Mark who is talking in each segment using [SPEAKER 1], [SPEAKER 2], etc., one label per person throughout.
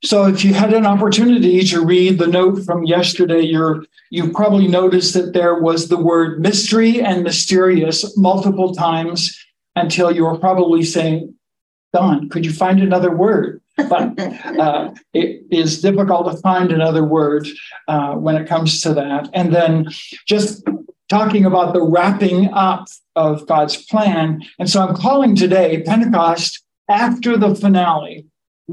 [SPEAKER 1] So if you had an opportunity to read the note from yesterday, you probably noticed that there was the word mystery and mysterious multiple times until you were probably saying, Don, could you find another word? But it is difficult to find another word when it comes to that. And then just talking about the wrapping up of God's plan. And so I'm calling today Pentecost after the finale.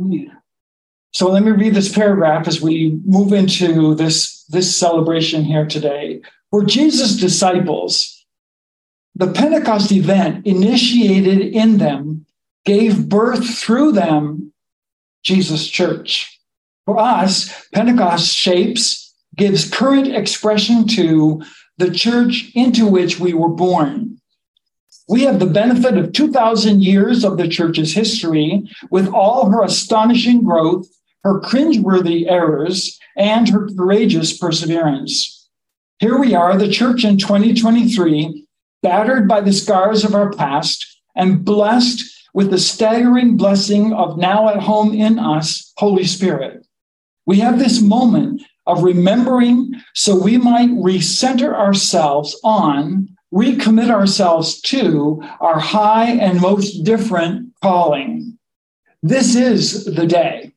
[SPEAKER 1] So let me read this paragraph as we move into this celebration here today. For Jesus' disciples, the Pentecost event initiated in them, gave birth through them, Jesus' church. For us, Pentecost shapes, gives current expression to the church into which we were born. We have the benefit of 2,000 years of the church's history with all her astonishing growth, her cringeworthy errors, and her courageous perseverance. Here we are, the church in 2023, battered by the scars of our past and blessed with the staggering blessing of now at home in us, Holy Spirit. We have this moment of remembering so we might recenter ourselves on, recommit ourselves to our high and most different calling. This is the day.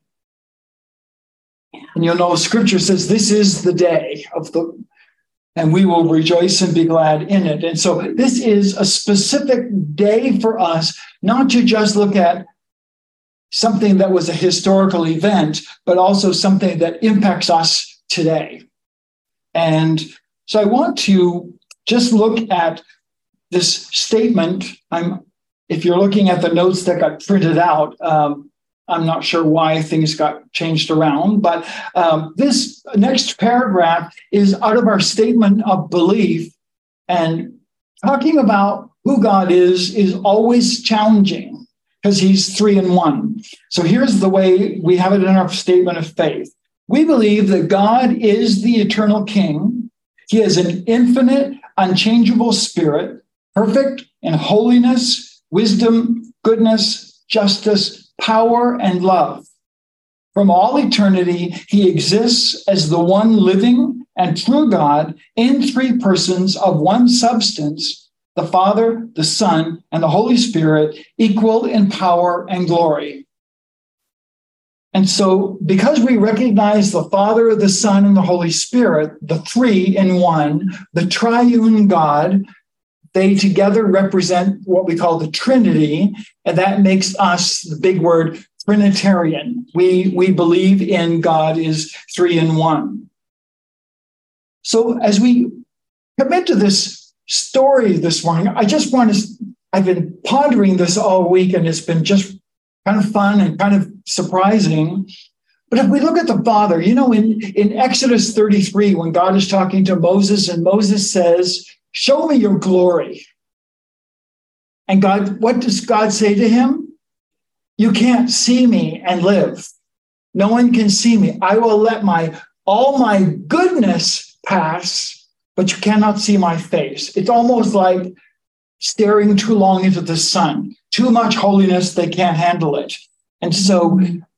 [SPEAKER 1] And you'll know Scripture says this is the day and we will rejoice and be glad in it. And so this is a specific day for us, not to just look at something that was a historical event, but also something that impacts us today. And so I want to just look at this statement. If you're looking at the notes that got printed out, I'm not sure why things got changed around, but this next paragraph is out of our statement of belief, and talking about who God is always challenging because he's 3 in 1. So here's the way we have it in our statement of faith. We believe that God is the eternal King. He is an infinite, unchangeable spirit, perfect in holiness, wisdom, goodness, justice, power, and love. From all eternity, he exists as the one living and true God in 3 persons of one substance, the Father, the Son, and the Holy Spirit, equal in power and glory. And so, because we recognize the Father, the Son, and the Holy Spirit, the 3 in 1, the triune God, they together represent what we call the Trinity, and that makes us, the big word, Trinitarian. We believe in God is 3 in 1. So as we commit to this story this morning, I've been pondering this all week, and it's been just kind of fun and kind of surprising. But if we look at the Father, in Exodus 33, when God is talking to Moses, and Moses says, "Show me your glory." And what does God say to him? "You can't see me and live. No one can see me. I will let all my goodness pass, but you cannot see my face." It's almost like staring too long into the sun. Too much holiness, they can't handle it. And so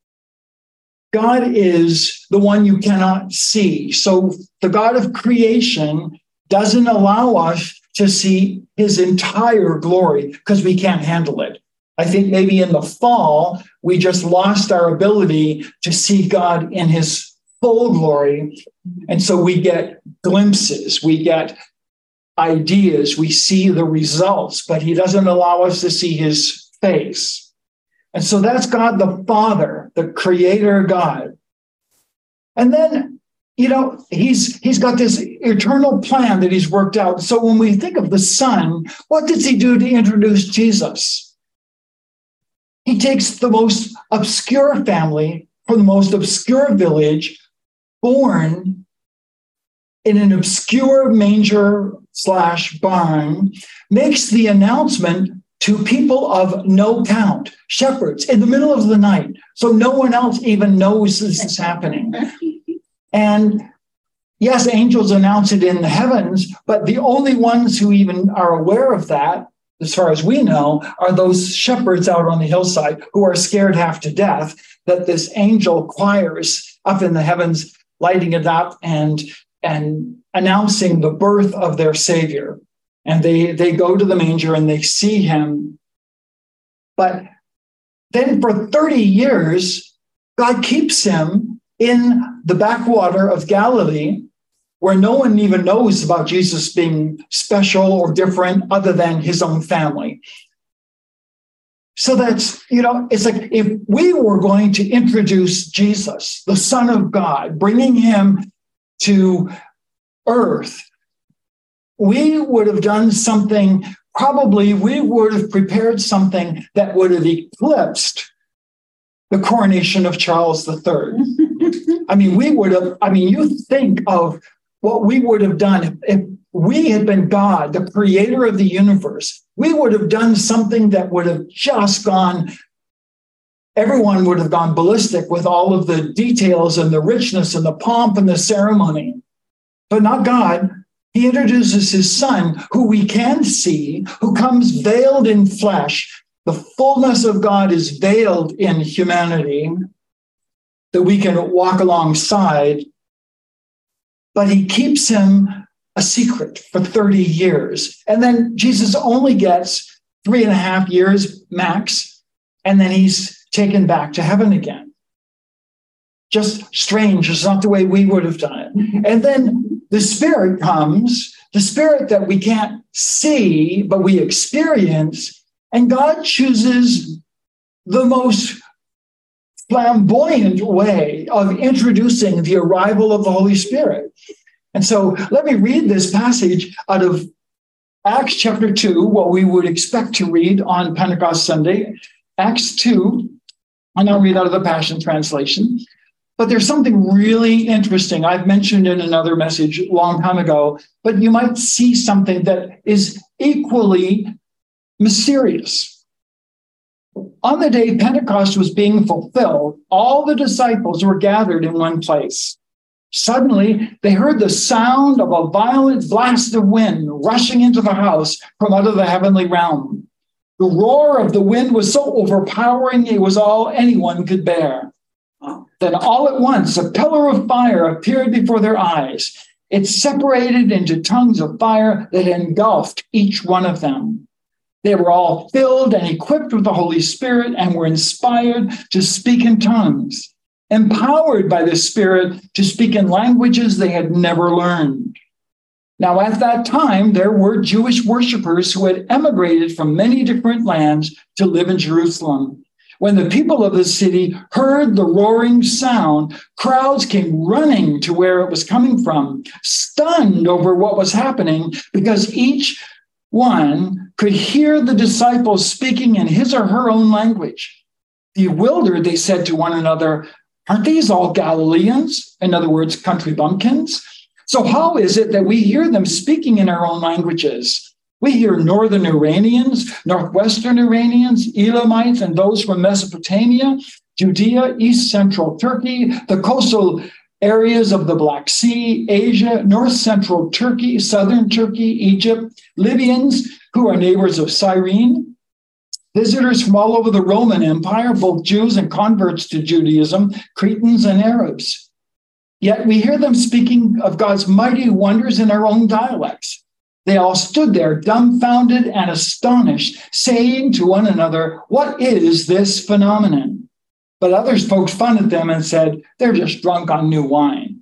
[SPEAKER 1] God is the one you cannot see. So the God of creation doesn't allow us to see his entire glory because we can't handle it. I think maybe in the fall, we just lost our ability to see God in his full glory. And so we get glimpses, we get ideas, we see the results, but he doesn't allow us to see his face. And so that's God the Father, the creator God. And then he's got this eternal plan that he's worked out. So when we think of the Son, what does he do to introduce Jesus? He takes the most obscure family from the most obscure village, born in an obscure manger/barn, makes the announcement to people of no count, shepherds, in the middle of the night. So no one else even knows this is happening. And yes, angels announce it in the heavens, but the only ones who even are aware of that as far as we know, are those shepherds out on the hillside who are scared half to death that this angel choirs up in the heavens, lighting it up and announcing the birth of their Savior. And they go to the manger and they see him. But then for 30 years, God keeps him in the backwater of Galilee, where no one even knows about Jesus being special or different other than his own family. So that's, it's like if we were going to introduce Jesus, the Son of God, bringing him to earth, we would have done something, probably we would have prepared something that would have eclipsed the coronation of Charles III. You think of what we would have done if we had been God, the creator of the universe. We would have done something that would have just gone, everyone would have gone ballistic with all of the details and the richness and the pomp and the ceremony. But not God. He introduces his son, who we can see, who comes veiled in flesh. The fullness of God is veiled in humanity that we can walk alongside. But he keeps him a secret for 30 years. And then Jesus only gets 3.5 years max, and then he's taken back to heaven again. Just strange. It's not the way we would have done it. And then the Spirit comes, the Spirit that we can't see, but we experience, and God chooses the most flamboyant way of introducing the arrival of the Holy Spirit. And so let me read this passage out of Acts chapter 2, what we would expect to read on Pentecost Sunday. Acts 2, and I'll read out of the Passion Translation. But there's something really interesting. I've mentioned in another message a long time ago, but you might see something that is equally mysterious. On the day Pentecost was being fulfilled, all the disciples were gathered in one place. Suddenly, they heard the sound of a violent blast of wind rushing into the house from out of the heavenly realm. The roar of the wind was so overpowering, it was all anyone could bear. Then all at once, a pillar of fire appeared before their eyes. It separated into tongues of fire that engulfed each one of them. They were all filled and equipped with the Holy Spirit and were inspired to speak in tongues, empowered by the Spirit to speak in languages they had never learned. Now, at that time, there were Jewish worshipers who had emigrated from many different lands to live in Jerusalem. When the people of the city heard the roaring sound, crowds came running to where it was coming from, stunned over what was happening, because each one could hear the disciples speaking in his or her own language. Bewildered, they said to one another, "Aren't these all Galileans?" In other words, country bumpkins. "So how is it that we hear them speaking in our own languages? We hear Northern Iranians, Northwestern Iranians, Elamites, and those from Mesopotamia, Judea, East Central Turkey, the coastal areas of the Black Sea, Asia, North Central Turkey, Southern Turkey, Egypt, Libyans who are neighbors of Cyrene, visitors from all over the Roman Empire, both Jews and converts to Judaism, Cretans and Arabs. Yet we hear them speaking of God's mighty wonders in our own dialects. They all stood there dumbfounded and astonished, saying to one another, 'What is this phenomenon?' But others poked fun at them and said, 'They're just drunk on new wine.'"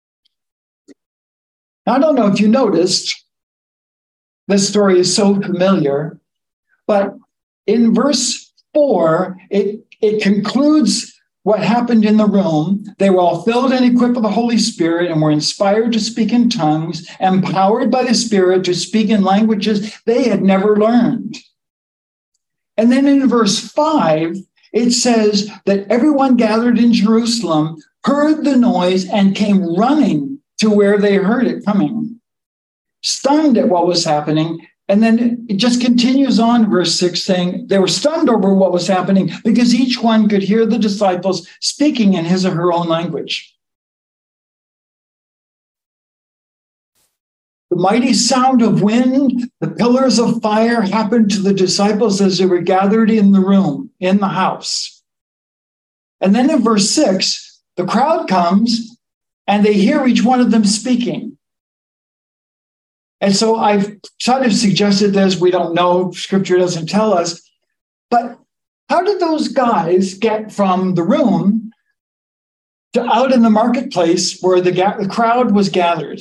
[SPEAKER 1] Now, I don't know if you noticed, this story is so familiar, but in verse 4, it concludes what happened in the room. They were all filled and equipped with the Holy Spirit and were inspired to speak in tongues, empowered by the Spirit to speak in languages they had never learned. And then in verse 5, it says that everyone gathered in Jerusalem heard the noise and came running to where they heard it coming, stunned at what was happening. And then it just continues on, verse 6, saying they were stunned over what was happening because each one could hear the disciples speaking in his or her own language. The mighty sound of wind, the pillars of fire happened to the disciples as they were gathered in the room, in the house. And then in verse 6, the crowd comes and they hear each one of them speaking. And so I've sort of suggested this. We don't know. Scripture doesn't tell us. But how did those guys get from the room to out in the marketplace where the crowd was gathered?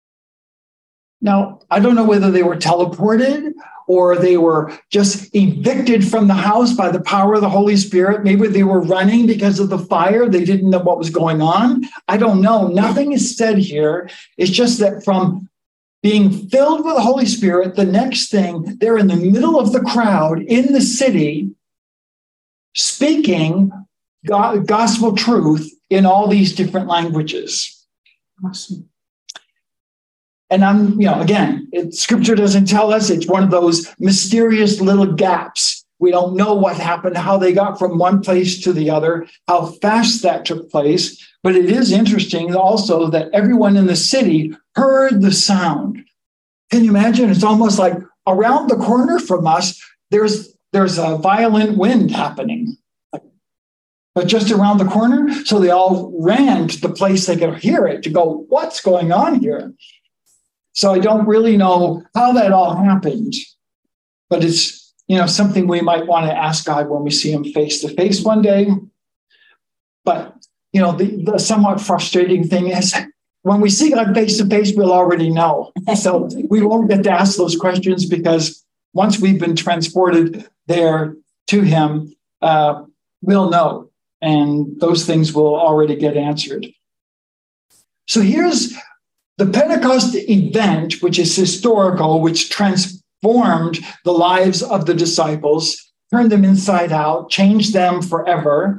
[SPEAKER 1] Now, I don't know whether they were teleported or they were just evicted from the house by the power of the Holy Spirit. Maybe they were running because of the fire. They didn't know what was going on. I don't know. Nothing is said here. It's just that from being filled with the Holy Spirit, the next thing, they're in the middle of the crowd in the city, speaking gospel truth in all these different languages. Awesome. And Scripture doesn't tell us. It's one of those mysterious little gaps. We don't know what happened, how they got from one place to the other, how fast that took place. But it is interesting also that everyone in the city heard the sound. Can you imagine? It's almost like around the corner from us, there's a violent wind happening. But just around the corner, so they all ran to the place they could hear it to go, what's going on here? So I don't really know how that all happened, but it's, something we might want to ask God when we see him face to face one day. But, the somewhat frustrating thing is when we see God face to face, we'll already know. So we won't get to ask those questions because once we've been transported there to him, we'll know. And those things will already get answered. So here's the Pentecost event, which is historical, which transformed the lives of the disciples, turned them inside out, changed them forever.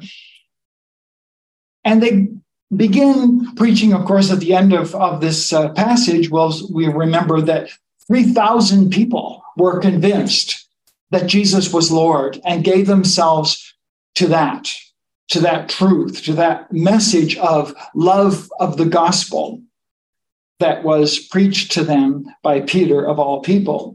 [SPEAKER 1] And they begin preaching, of course, at the end of this passage. Well, we remember that 3,000 people were convinced that Jesus was Lord and gave themselves to that truth, to that message of love of the gospel that was preached to them by Peter of all people.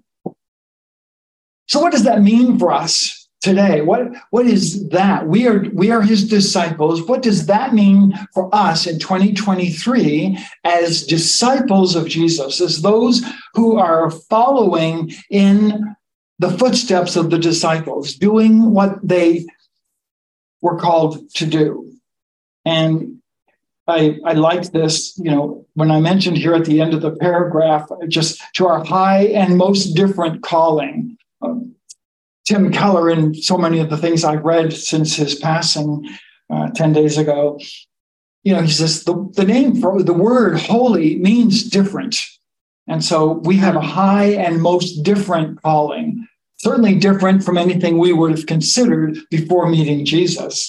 [SPEAKER 1] So what does that mean for us today? What is that? We are his disciples. What does that mean for us in 2023 as disciples of Jesus, as those who are following in the footsteps of the disciples, doing what they were called to do? And I like this, when I mentioned here at the end of the paragraph, just to our high and most different calling. Tim Keller, in so many of the things I've read since his passing 10 days ago, he says the name for the word holy means different. And so we have a high and most different calling, certainly different from anything we would have considered before meeting Jesus.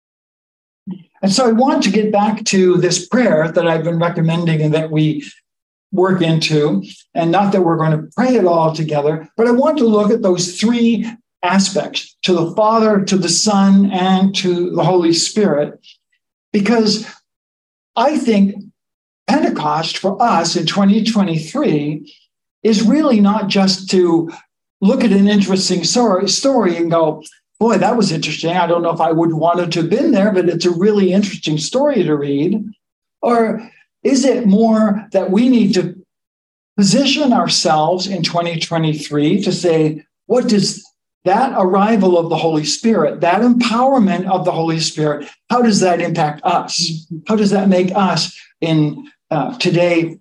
[SPEAKER 1] And so I want to get back to this prayer that I've been recommending and that we work into, and not that we're going to pray it all together, but I want to look at those three aspects, to the Father, to the Son, and to the Holy Spirit, because I think Pentecost for us in 2023 is really not just to look at an interesting story and go, boy, that was interesting. I don't know if I would wanted to have been there, but it's a really interesting story to read. Or is it more that we need to position ourselves in 2023 to say, what does that arrival of the Holy Spirit, that empowerment of the Holy Spirit, how does that impact us? How does that make us in today,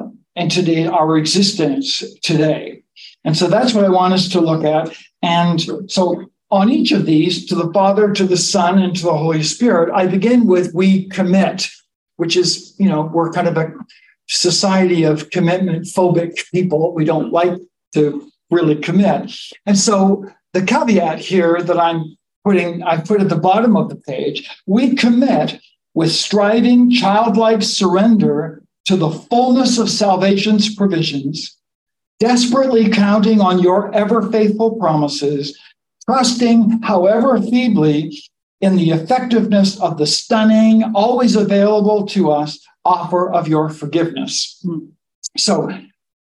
[SPEAKER 1] our existence today? And so that's what I want us to look at. And so on each of these, to the Father, to the Son, and to the Holy Spirit, I begin with we commit, which is, we're kind of a society of commitment phobic people. We don't like to really commit. And so the caveat here that I put at the bottom of the page, we commit with striving, childlike surrender to the fullness of salvation's provisions, desperately counting on your ever faithful promises, trusting, however feebly, in the effectiveness of the stunning, always available to us offer of your forgiveness. So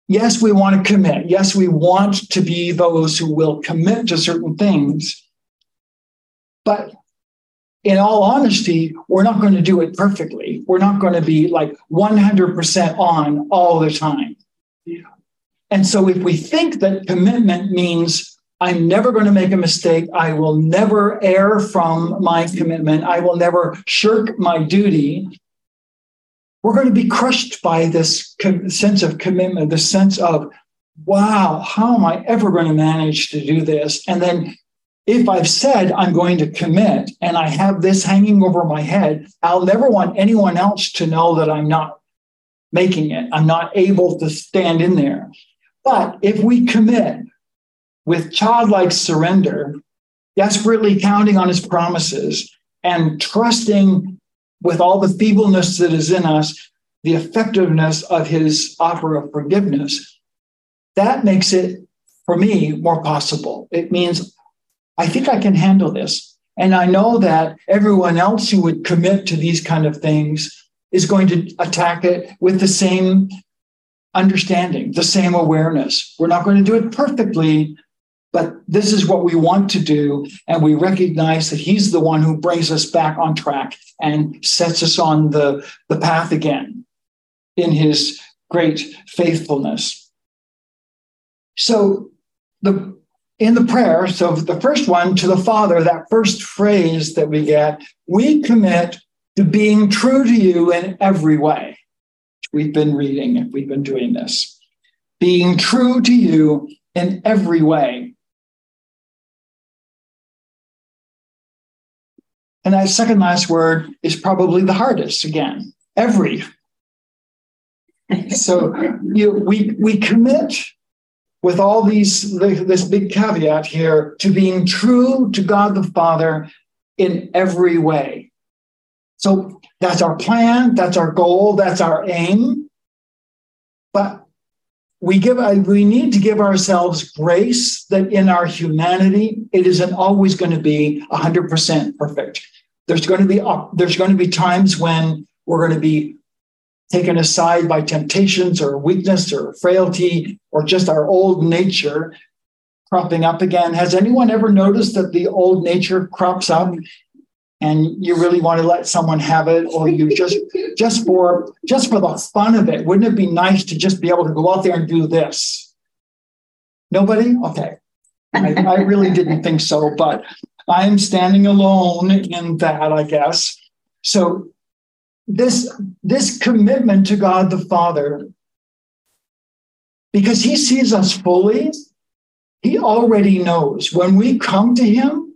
[SPEAKER 1] yes, we want to commit. Yes, we want to be those who will commit to certain things. But in all honesty, we're not going to do it perfectly. We're not going to be like 100% on all the time. And so if we think that commitment means I'm never going to make a mistake, I will never err from my commitment, I will never shirk my duty, we're going to be crushed by this sense of commitment, the sense of, wow, how am I ever going to manage to do this? And then if I've said I'm going to commit and I have this hanging over my head, I'll never want anyone else to know that I'm not making it. I'm not able to stand in there. But if we commit with childlike surrender, desperately counting on his promises and trusting with all the feebleness that is in us, the effectiveness of his offer of forgiveness, that makes it, for me, more possible. It means I think I can handle this. And I know that everyone else who would commit to these kind of things is going to attack it with the same understanding, the same awareness. We're not going to do it perfectly, but this is what we want to do. And we recognize that he's the one who brings us back on track and sets us on the path again in his great faithfulness. So in the prayer, so the first one, to the Father, that first phrase that we get, we commit to being true to you in every way. We've been reading, we've been doing this. Being true to you in every way. And that second last word is probably the hardest again, every. So we commit with all this big caveat here to being true to God the Father in every way. So that's our plan, that's our goal, that's our aim. But we need to give ourselves grace that in our humanity, it isn't always going to be 100% perfect. There's going to be times when we're going to be taken aside by temptations or weakness or frailty or just our old nature cropping up again. Has anyone ever noticed that the old nature crops up and you really want to let someone have it, or you just for the fun of it? Wouldn't it be nice to just be able to go out there and do this? Nobody? Okay. I really didn't think so, but I'm standing alone in that, I guess. So this commitment to God the Father, because he sees us fully, he already knows. When we come to him,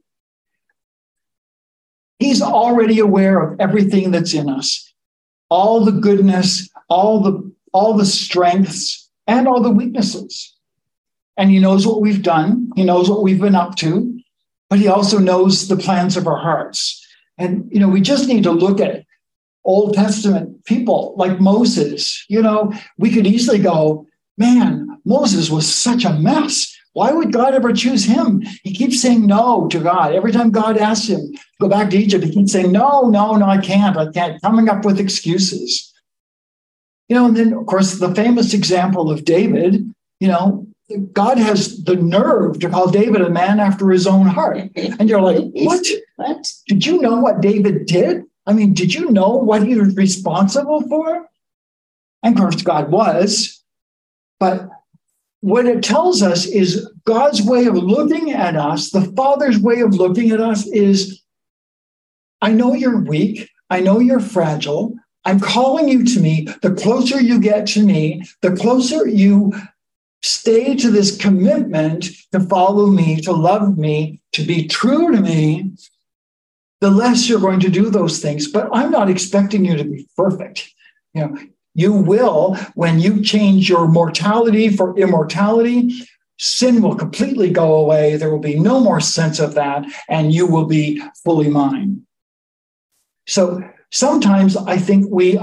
[SPEAKER 1] he's already aware of everything that's in us, all the goodness, all the strengths, and all the weaknesses. And he knows what we've done. He knows what we've been up to, but he also knows the plans of our hearts. And, we just need to look at Old Testament people like Moses. We could easily go, man, Moses was such a mess. Why would God ever choose him? He keeps saying no to God. Every time God asks him to go back to Egypt, he keeps saying, no, I can't, coming up with excuses. And then, of course, the famous example of David, God has the nerve to call David a man after his own heart. And you're like, what? Did you know what David did? I mean, did you know what he was responsible for? And of course, God was. But what it tells us is God's way of looking at us, the Father's way of looking at us is, I know you're weak. I know you're fragile. I'm calling you to me. The closer you get to me, the closer you stay to this commitment to follow me, to love me, to be true to me, the less you're going to do those things. But I'm not expecting you to be perfect. You will, when you change your mortality for immortality, sin will completely go away. There will be no more sense of that, and you will be fully mine. So sometimes I think we've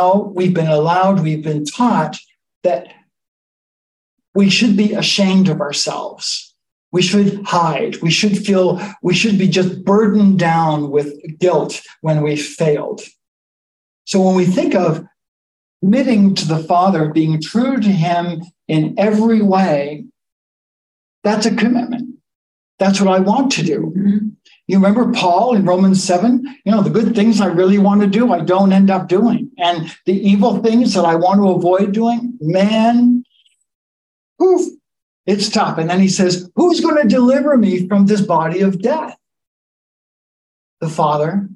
[SPEAKER 1] been taught that we should be ashamed of ourselves. We should hide. We should be just burdened down with guilt when we failed. So when we think of committing to the Father, being true to him in every way, that's a commitment. That's what I want to do. Mm-hmm. You remember Paul in Romans 7? The good things I really want to do, I don't end up doing. And the evil things that I want to avoid doing, man, poof, it's tough. And then he says, who's going to deliver me from this body of death? The Father.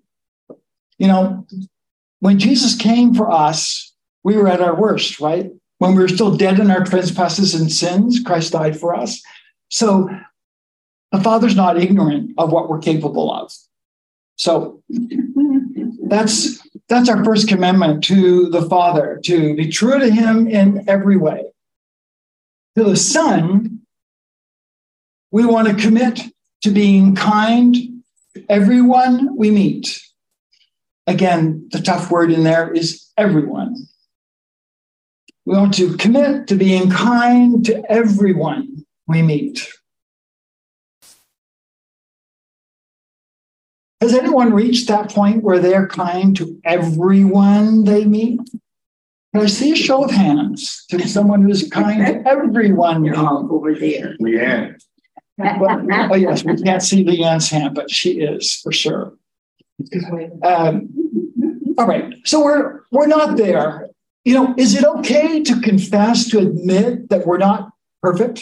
[SPEAKER 1] When Jesus came for us, we were at our worst, right? When we were still dead in our trespasses and sins, Christ died for us. So the Father's not ignorant of what we're capable of. So that's our first commandment to the Father, to be true to him in every way. To the Son, we want to commit to being kind to everyone we meet. Again, the tough word in there is everyone. We want to commit to being kind to everyone we meet. Has anyone reached that point where they're kind to everyone they meet? Can I see a show of hands to someone who's kind to everyone?
[SPEAKER 2] You're all over there.
[SPEAKER 3] Yeah.
[SPEAKER 1] Oh, yes, we can't see Leanne's hand, but she is for sure. All right, so we're not there. Is it okay to confess, to admit that we're not perfect?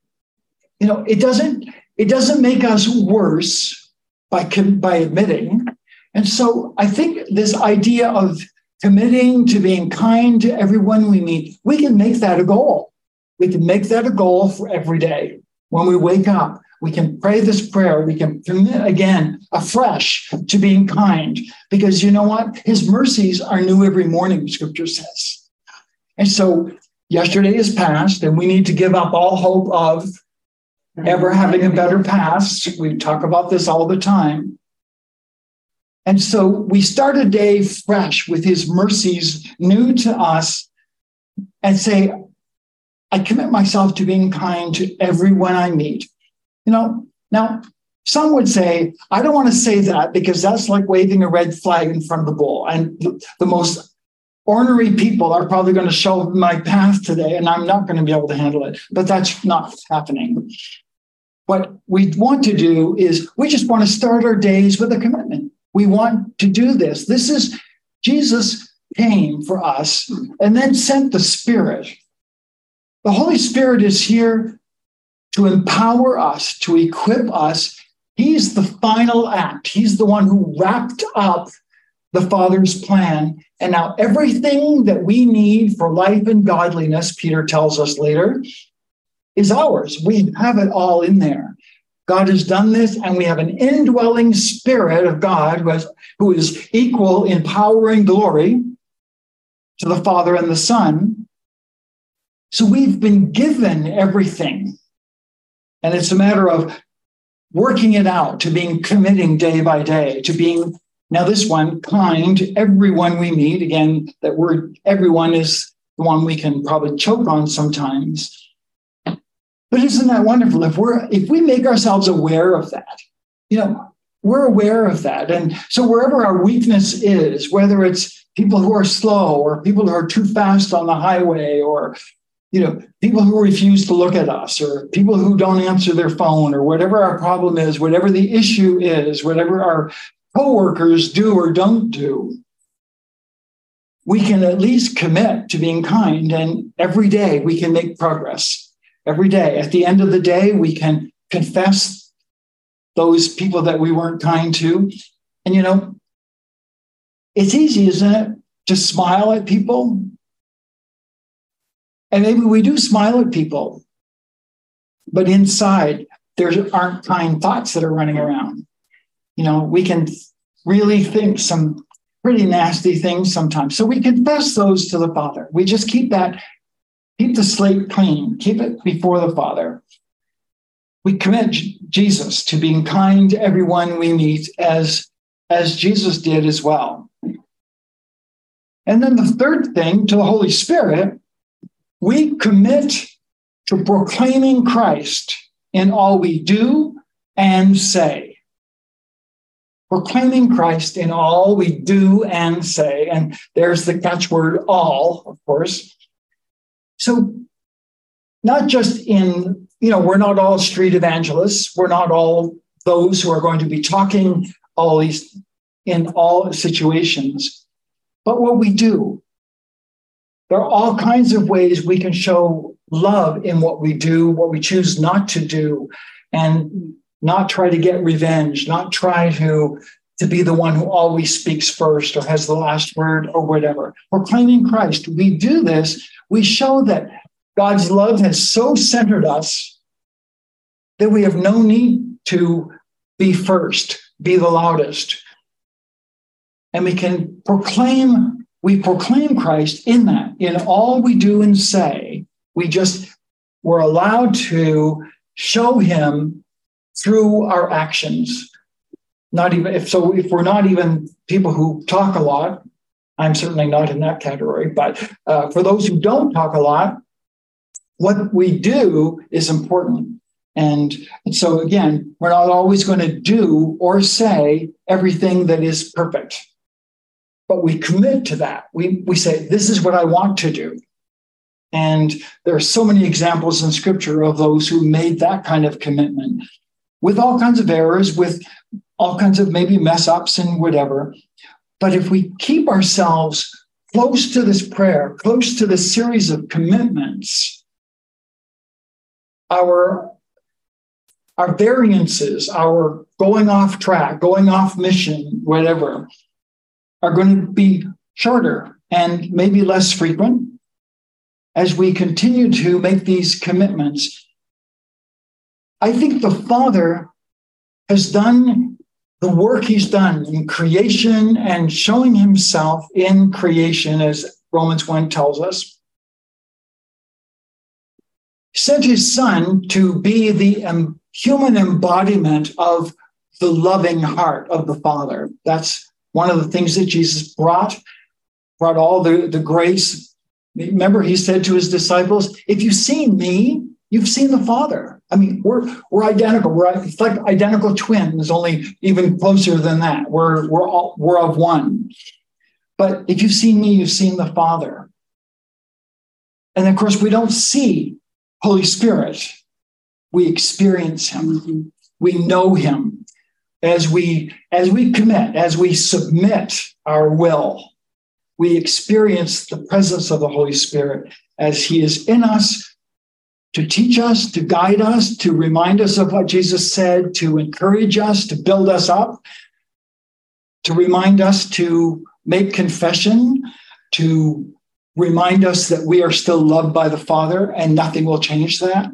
[SPEAKER 1] It doesn't make us worse by admitting. And so I think this idea of committing to being kind to everyone we meet, we can make that a goal. We can make that a goal for every day. When we wake up, we can pray this prayer. We can commit again afresh to being kind, because you know what? His mercies are new every morning, Scripture says. And so yesterday is past, and we need to give up all hope of ever having a better past. We talk about this all the time. And so we start a day fresh with his mercies new to us and say, I commit myself to being kind to everyone I meet. Now, some would say, I don't want to say that because that's like waving a red flag in front of the bull. And the most ornery people are probably going to show my path today, and I'm not going to be able to handle it. But that's not happening. What we want to do is we just want to start our days with a commitment. We want to do this. This is Jesus came for us and then sent the Spirit. The Holy Spirit is here to empower us, to equip us. He's the final act. He's the one who wrapped up the Father's plan. And now everything that we need for life and godliness, Peter tells us later, is ours. We have it all in there. God has done this, and we have an indwelling Spirit of God who is equal in power and glory to the Father and the Son. So we've been given everything. And it's a matter of working it out, to being committing day by day, to being, now this one, kind to everyone we meet. Again, that word everyone is the one we can probably choke on sometimes. But isn't that wonderful? If we make ourselves aware of that, we're aware of that. And so wherever our weakness is, whether it's people who are slow or people who are too fast on the highway, or people who refuse to look at us, or people who don't answer their phone, or whatever our problem is, whatever the issue is, whatever our coworkers do or don't do, we can at least commit to being kind. And every day we can make progress. Every day. At the end of the day, we can confess those people that we weren't kind to. And, it's easy, isn't it, to smile at people? And maybe we do smile at people, but inside there aren't kind thoughts that are running around. We can really think some pretty nasty things sometimes. So we confess those to the Father. We just keep the slate clean, keep it before the Father. We commit Jesus to being kind to everyone we meet as Jesus did as well. And then the third thing, to the Holy Spirit, we commit to proclaiming Christ in all we do and say. proclaiming Christ in all we do and say. And there's the catchword all, of course. So not just in, we're not all street evangelists. We're not all those who are going to be talking all these in all situations. But what we do, there are all kinds of ways we can show love in what we do, what we choose not to do, and not try to get revenge, not try to be the one who always speaks first or has the last word or whatever. Proclaiming Christ, we do this, we show that God's love has so centered us that we have no need to be first, be the loudest. And we proclaim Christ in that. In all we do and say, we're allowed to show him through our actions. If we're not even people who talk a lot, I'm certainly not in that category, but for those who don't talk a lot, what we do is important. And so again, we're not always going to do or say everything that is perfect, but we commit to that. We say, this is what I want to do. And there are so many examples in Scripture of those who made that kind of commitment with all kinds of errors, with all kinds of maybe mess ups and whatever. But if we keep ourselves close to this prayer, close to this series of commitments, our variances, our going off track, going off mission, whatever, are going to be shorter and maybe less frequent as we continue to make these commitments. I think the Father has done the work he's done in creation and showing himself in creation, as Romans 1 tells us. He sent his Son to be the human embodiment of the loving heart of the Father. That's one of the things that Jesus brought all the grace. Remember, he said to his disciples, if you've seen me, you've seen the Father. I mean, we're identical. It's like identical twins, only even closer than that. We're of one. But if you've seen me, you've seen the Father. And of course, we don't see Holy Spirit. We experience him. We know him. As we commit, as we submit our will, we experience the presence of the Holy Spirit as he is in us to teach us, to guide us, to remind us of what Jesus said, to encourage us, to build us up, to remind us to make confession, to remind us that we are still loved by the Father and nothing will change that.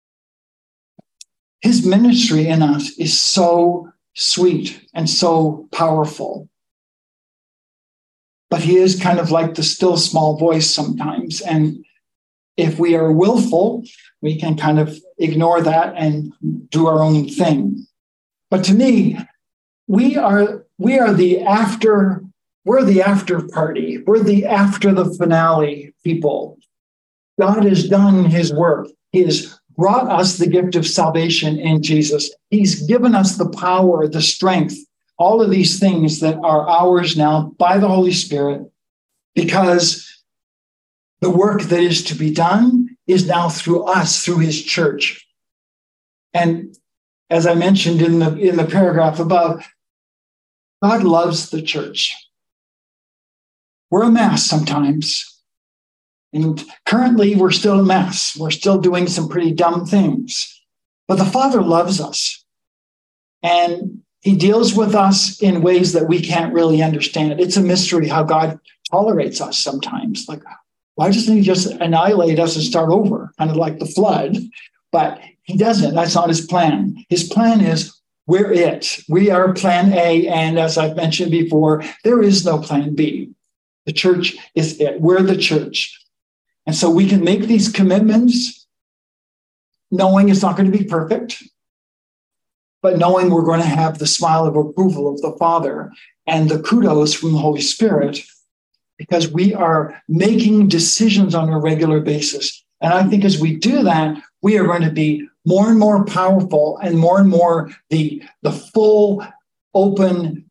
[SPEAKER 1] His ministry in us is so sweet and so powerful. But he is kind of like the still small voice sometimes. And if we are willful, we can kind of ignore that and do our own thing. But to me, we're the after party. We're the after the finale people. God has done his work. He has brought us the gift of salvation in Jesus. He's given us the power, the strength, all of these things that are ours now by the Holy Spirit, because the work that is to be done is now through us, through his church. And as I mentioned in the paragraph above, God loves the church. We're a mess sometimes. And currently, we're still a mess. We're still doing some pretty dumb things. But the Father loves us. And he deals with us in ways that we can't really understand. It's a mystery how God tolerates us sometimes. Like, why doesn't he just annihilate us and start over? Kind of like the flood. But he doesn't. That's not his plan. His plan is, we're it. We are plan A. And as I've mentioned before, there is no plan B. The church is it. We're the church. And so we can make these commitments knowing it's not going to be perfect, but knowing we're going to have the smile of approval of the Father and the kudos from the Holy Spirit, because we are making decisions on a regular basis. And I think as we do that, we are going to be more and more powerful and more the full, open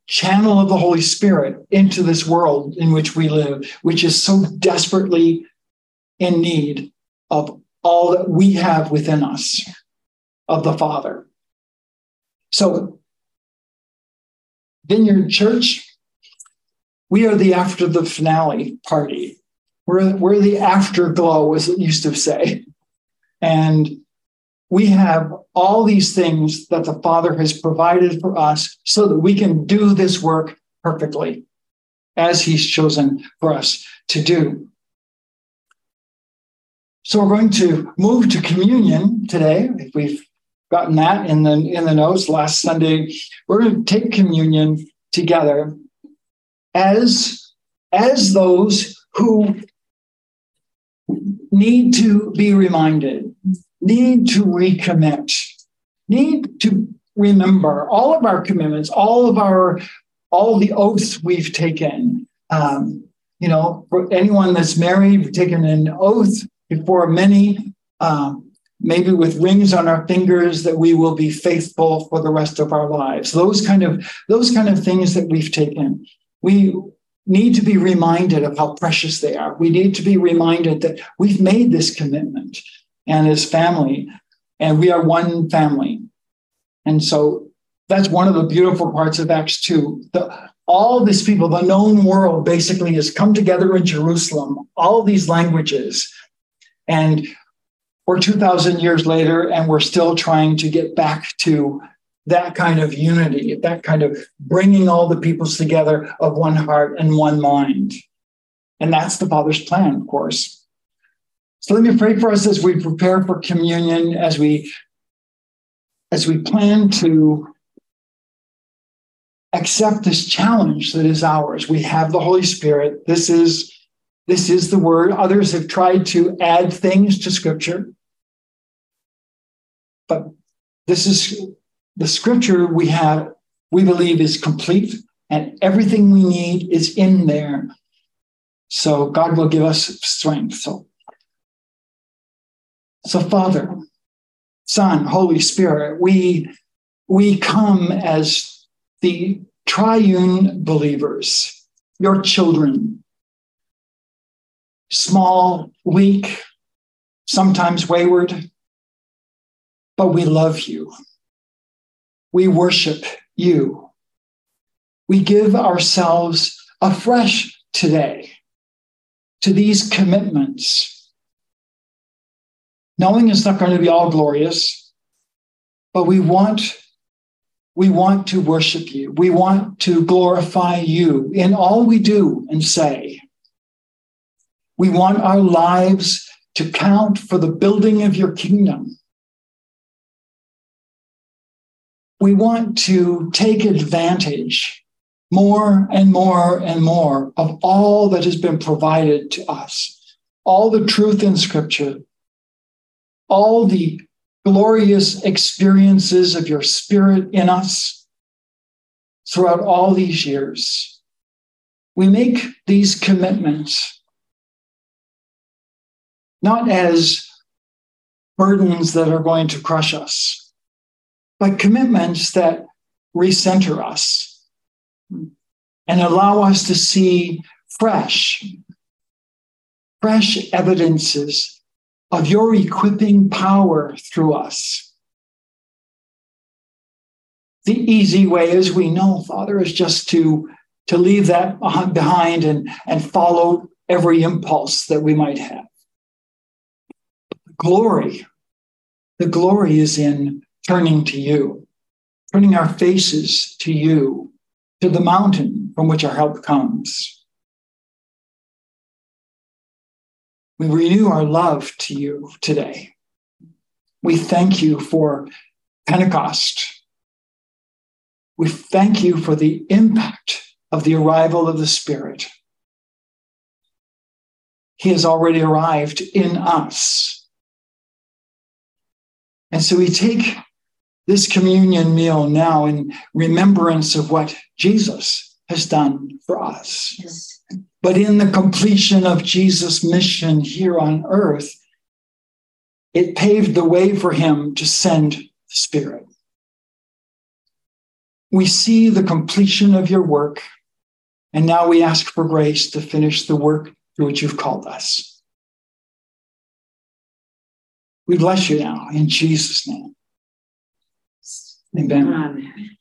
[SPEAKER 1] channel of the Holy Spirit into this world in which we live, which is so desperately in need of all that we have within us of the Father. So, Vineyard Church, we are the after the finale party. We're the afterglow, as it used to say. And we have all these things that the Father has provided for us so that we can do this work perfectly as he's chosen for us to do. So we're going to move to communion today. If we've gotten that in the notes last Sunday, we're going to take communion together as those who need to be reminded, need to recommit, need to remember all of our commitments, all the oaths we've taken. For anyone that's married, we've taken an oath before many, maybe with rings on our fingers, that we will be faithful for the rest of our lives. Those kind of things that we've taken. We need to be reminded of how precious they are. We need to be reminded that we've made this commitment, and as family, and we are one family. And so that's one of the beautiful parts of Acts 2. All these people, the known world basically has come together in Jerusalem, all these languages. And we're 2,000 years later, and we're still trying to get back to that kind of unity, that kind of bringing all the peoples together of one heart and one mind. And that's the Father's plan, of course. So let me pray for us as we prepare for communion, as we plan to accept this challenge that is ours. We have the Holy Spirit. This is the word. Others have tried to add things to Scripture, but this is the Scripture we believe is complete, and everything we need is in there. So God will give us strength. So Father, Son, Holy Spirit, we come as the triune believers, your children, small, weak, sometimes wayward, but we love you. We worship you. We give ourselves afresh today to these commitments, knowing it's not going to be all glorious, but we want to worship you. We want to glorify you in all we do and say. We want our lives to count for the building of your kingdom. We want to take advantage more and more and more of all that has been provided to us, all the truth in Scripture, all the glorious experiences of your Spirit in us throughout all these years. We make these commitments not as burdens that are going to crush us, but commitments that recenter us and allow us to see fresh evidences of your equipping power through us. The easy way, as we know, Father, is just to leave that behind and follow every impulse that we might have. The glory is in turning to you, turning our faces to you, to the mountain from which our help comes. We renew our love to you today. We thank you for Pentecost. We thank you for the impact of the arrival of the Spirit. He has already arrived in us. And so we take this communion meal now in remembrance of what Jesus has done for us.
[SPEAKER 2] Yes.
[SPEAKER 1] But in the completion of Jesus' mission here on earth, it paved the way for him to send the Spirit. we see the completion of your work, and now we ask for grace to finish the work to which you've called us. We bless you now in Jesus' name. Amen.